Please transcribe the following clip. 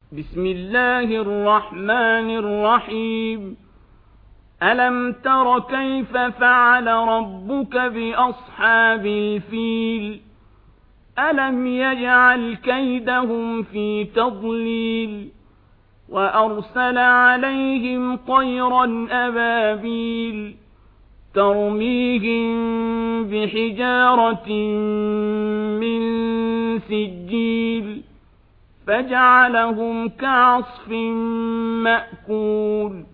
بسم الله الرحمن الرحيم ألم تر كيف فعل ربك بأصحاب الفيل ألم يجعل كيدهم في تضليل وأرسل عليهم طيرا أبابيل ترميهم بحجارة من سجيل فجعلهم كعصف مأكول